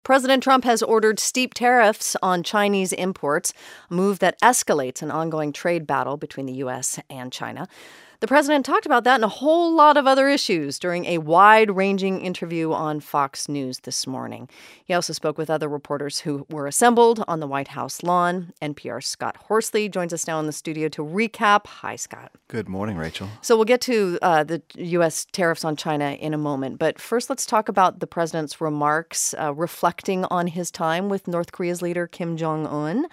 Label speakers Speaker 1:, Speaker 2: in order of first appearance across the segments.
Speaker 1: President Trump has ordered steep tariffs on Chinese imports, a move that escalates an ongoing trade battle between the U.S. and China. The president talked about that and a whole lot of other issues during a wide-ranging interview on Fox News this morning. He also spoke with other reporters who were assembled on the White House lawn. NPR's Scott Horsley joins us now in the studio to recap. Hi, Scott.
Speaker 2: Good morning, Rachel.
Speaker 1: So we'll get to the U.S. tariffs on China in a moment. But first, let's talk about the president's remarks reflecting on his time with North Korea's leader, Kim Jong-un.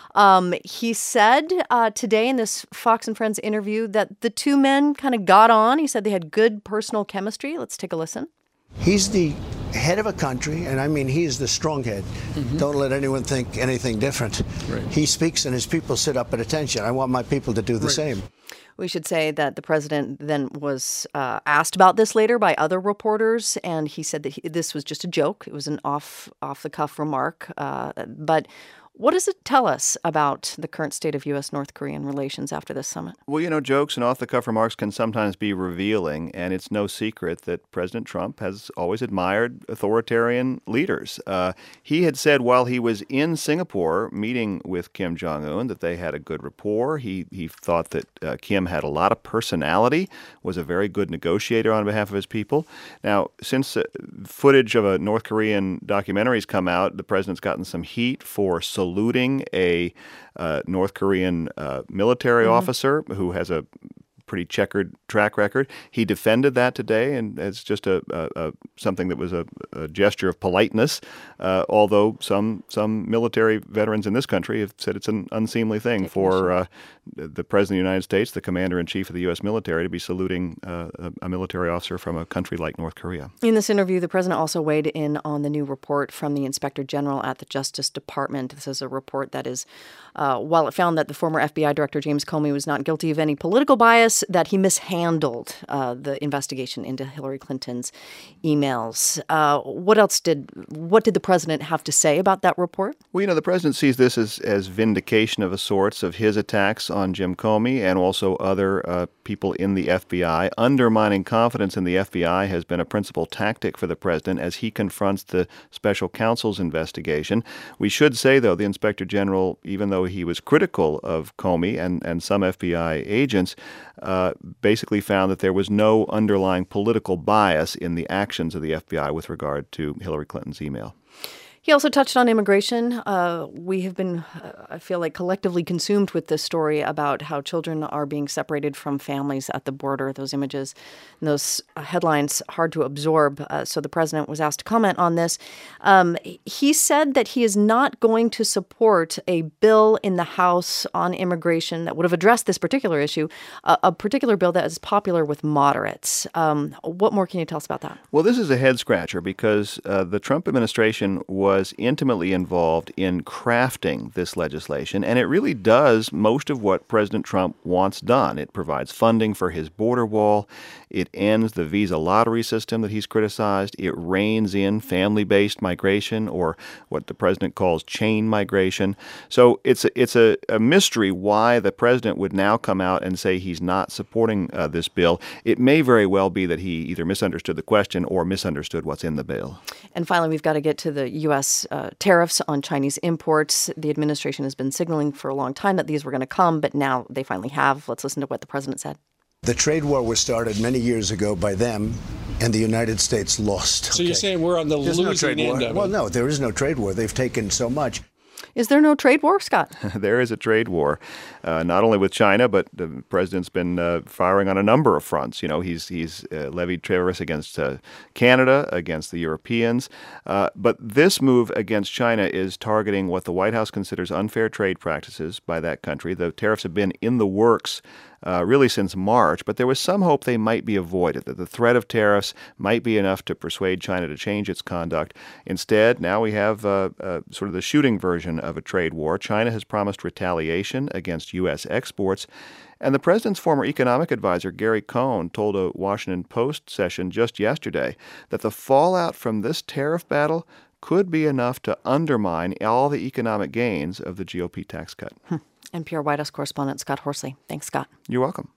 Speaker 1: He said today in this Fox and Friends interview that the two men kind of got on. He said they had good personal chemistry. Let's take a listen.
Speaker 3: He's the head of a country, and I mean, he is the strong head. Mm-hmm. Don't let anyone think anything different. Right. He speaks and his people sit up at attention. I want my people to do the same.
Speaker 1: We should say that the president then was asked about this later by other reporters, and he said that this was just a joke. It was an off-the-cuff remark. But what does it tell us about the current state of U.S.-North Korean relations after this summit?
Speaker 2: Well, jokes and off-the-cuff remarks can sometimes be revealing, and it's no secret that President Trump has always admired authoritarian leaders. He had said while he was in Singapore meeting with Kim Jong-un that they had a good rapport. He thought that Kim had a lot of personality, was a very good negotiator on behalf of his people. Now, since footage of a North Korean documentary has come out, the president's gotten some heat for saluting a North Korean military officer who has a pretty checkered track record. He defended that today, and it's just something that was a gesture of politeness, although some military veterans in this country have said it's an unseemly thing for the President of the United States, the Commander-in-Chief of the U.S. military, to be saluting a military officer from a country like North Korea.
Speaker 1: In this interview, the president also weighed in on the new report from the Inspector General at the Justice Department. This is a report that is, while it found that the former FBI Director James Comey was not guilty of any political bias, that he mishandled the investigation into Hillary Clinton's emails. What did the president have to say about that report?
Speaker 2: Well, the president sees this as vindication of a sorts of his attacks on Jim Comey and also other people in the FBI. Undermining confidence in the FBI has been a principal tactic for the president as he confronts the special counsel's investigation. We should say, though, the Inspector General, even though he was critical of Comey and some FBI agents, basically found that there was no underlying political bias in the actions of the FBI with regard to Hillary Clinton's email.
Speaker 1: He also touched on immigration. We have been, I feel like, collectively consumed with this story about how children are being separated from families at the border. Those images and those headlines, hard to absorb. So the president was asked to comment on this. He said that he is not going to support a bill in the House on immigration that would have addressed this particular issue, a particular bill that is popular with moderates. What more can you tell us about that?
Speaker 2: Well, this is a head-scratcher because the Trump administration was intimately involved in crafting this legislation, and it really does most of what President Trump wants done. It provides funding for his border wall. It ends the visa lottery system that he's criticized. It reins in family-based migration, or what the president calls chain migration. So it's a mystery why the president would now come out and say he's not supporting this bill. It may very well be that he either misunderstood the question or misunderstood what's in the bill.
Speaker 1: And finally, we've got to get to the U.S. Tariffs on Chinese imports. The administration has been signaling for a long time that these were going to come, but now they finally have. Let's listen to what the president said.
Speaker 3: The trade war was started many years ago by them, and the United States lost.
Speaker 4: So you're saying we're on the losing end of it?
Speaker 3: Well, no, there is no trade war. They've taken so much.
Speaker 1: Is there no trade war, Scott?
Speaker 2: There is a trade war, not only with China, but the president's been firing on a number of fronts. He's levied tariffs against Canada, against the Europeans. But this move against China is targeting what the White House considers unfair trade practices by that country. The tariffs have been in the works really since March, but there was some hope they might be avoided, that the threat of tariffs might be enough to persuade China to change its conduct. Instead, now we have sort of the shooting version of a trade war. China has promised retaliation against U.S. exports. And the president's former economic advisor, Gary Cohn, told a Washington Post session just yesterday that the fallout from this tariff battle could be enough to undermine all the economic gains of the GOP tax cut.
Speaker 1: NPR White House correspondent Scott Horsley. Thanks, Scott.
Speaker 2: You're welcome.